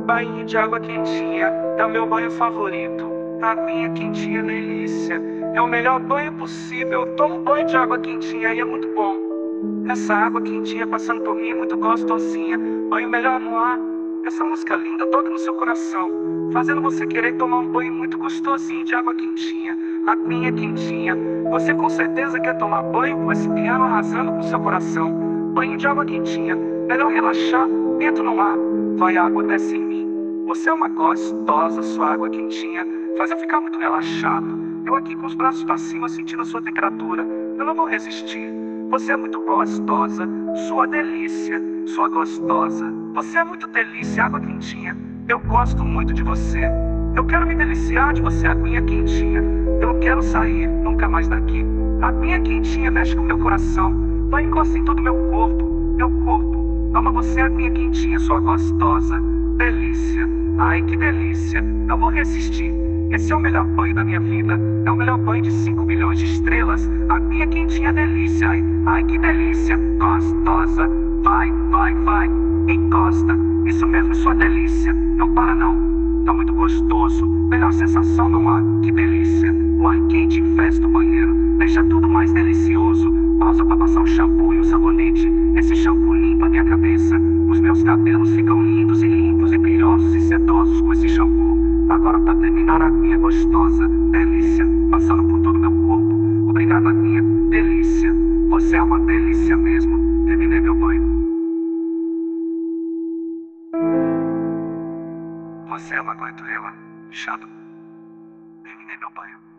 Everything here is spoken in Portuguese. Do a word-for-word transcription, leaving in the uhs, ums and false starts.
Banho de água quentinha é o meu banho favorito. Aguinha quentinha, delícia. É o melhor banho possível. Eu tomo banho de água quentinha e é muito bom. Essa água quentinha passando por mim é muito gostosinha. Banho melhor no ar. Essa música linda toca no seu coração, fazendo você querer tomar um banho muito gostosinho de água quentinha. Aguinha quentinha. Você com certeza quer tomar banho com esse piano arrasando com seu coração. Banho de água quentinha. Melhor relaxar. Entro no mar. Vai, a água desce em mim. Você é uma gostosa, sua água quentinha faz eu ficar muito relaxado. Eu aqui com os braços pra cima sentindo a sua temperatura. Eu não vou resistir. Você é muito gostosa, sua delícia, sua gostosa. Você é muito delícia, água quentinha. Eu gosto muito de você. Eu quero me deliciar de você, aguinha quentinha. Eu não quero sair nunca mais daqui. A aguinha quentinha mexe com meu coração. Vai encosta em todo meu corpo, meu corpo. Toma você, aguinha quentinha, sua gostosa. Delícia, ai que delícia. Não vou resistir. Esse é o melhor banho da minha vida. É o melhor banho de cinco milhões de estrelas. A minha quentinha delícia. Ai, ai que delícia. Gostosa. Vai, vai, vai. Encosta. Isso mesmo, sua delícia. Não para não. Tá muito gostoso. Melhor sensação no ar. Que delícia. O ar quente infesta o banheiro. Deixa tudo mais delicioso. Pausa pra passar o shampoo e o sabonete. Esse shampoo limpa minha cabeça. Os meus cabelos ficam lindos e limpos e brilhosos e sedosos com esse shampoo. Agora pra terminar, a minha gostosa, delícia, passando por todo meu corpo. Obrigado, minha delícia. Você é uma delícia mesmo. Terminei meu banho. Você é uma doidoeira, chato. Terminei meu banho.